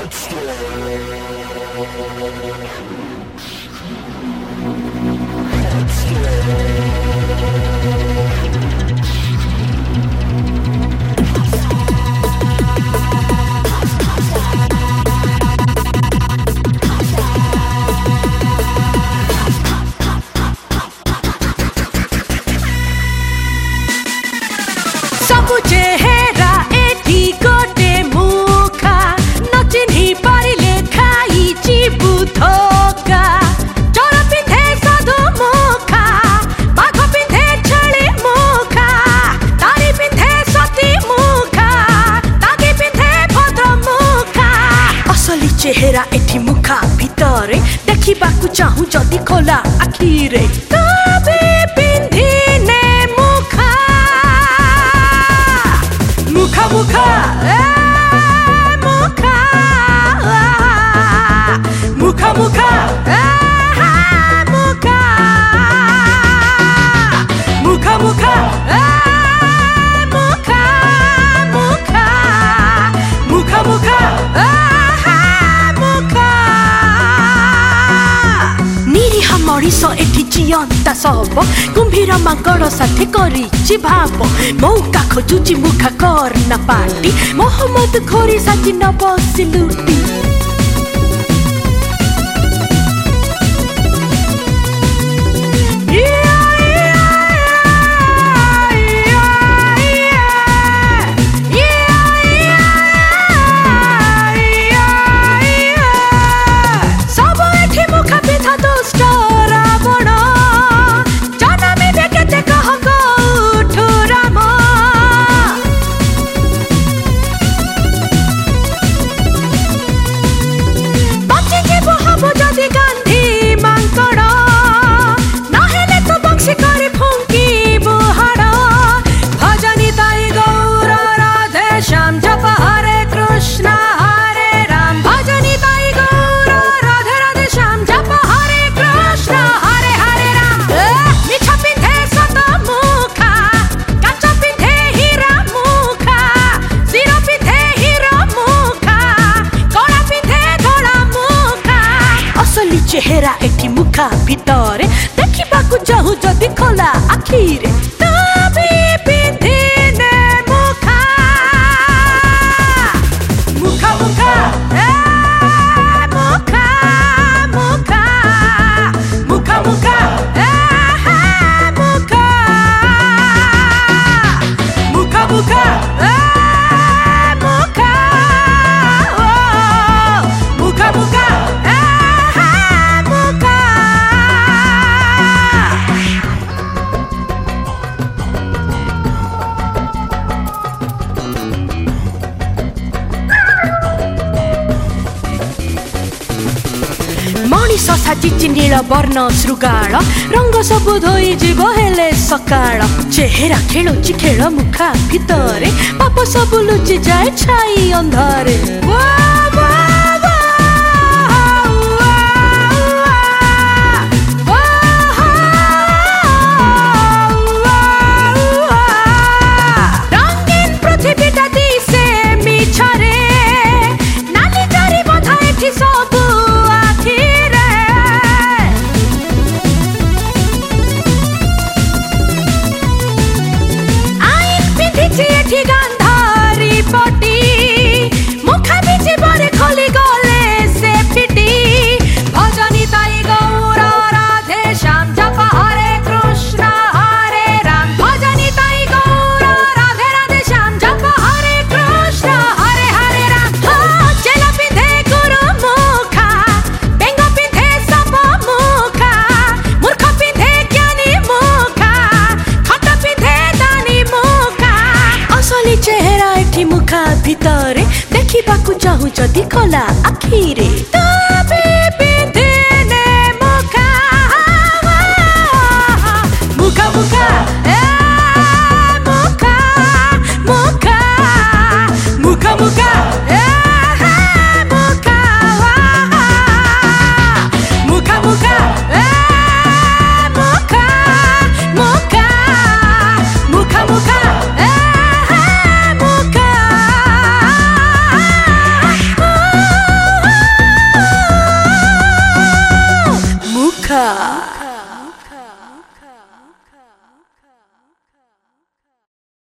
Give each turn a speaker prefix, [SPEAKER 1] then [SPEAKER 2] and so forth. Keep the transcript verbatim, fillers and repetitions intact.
[SPEAKER 1] चेहरा एठी मुखा भितरे देखिबाकू चाहू जदि खोला आखिरे तबे पिंधिने मुखा मुखा मुखा ए मुखा मुखा मुखा ए मुखा मुखा मुखा ए मुखा मुखा मुखा मुखा मरीष एठी जियंता सब कुंभीर माकड़ साथे करिछि भाव मौका खोजुछि मुखा कर ना पाटी मोहम्मद खोरी साथी न बसिलुटी चेहरा एठी मुखा भितरे देखिबाकू चाहू जदि खोला आखिरे तबे पिंधिने मुखा मुखा मुखा ए मुखा मुखा मुखा मुखा ए मुखा मुखा मुखा ए मुखा मुखा मुखा मनीष साजिछि नील वर्ण श्रृगाल रंग सबु धोई जीव हेले सकाळ चेहरा खेलुछि खेल मुखा भितरे पाप सबु लुचि जाए छाई अंधारे रंगीन पृथ्वीटा दिसे मिछरे नाली जारी बंधा एठी सबु गांधारी पटी मुखा बीच बरे खोली गले से फिटी भजनी ताई गौर राधे श्याम जप हरे कृष्ण हरे राम भजनी ताई गौर राधे राधे श्याम जप हरे कृष्ण हरे हरे राम चेल पिंधे गुरु मुखा बेंग पिंधे सब मुखा मूर्ख पिंधे ज्ञानी मुखा खट पिंधे दानी मुखा असली चेहरा एठी मुखा भितरे देखिबाकू चाहू जदि खोला आखिरे तबे पिंधिने मुखा मुखा मुखा ए मुखा मुखा मुखा मुखा ए मुखा मुखा मुखा ए मुखा मुखा मुखा मुखा ए
[SPEAKER 2] सुखा।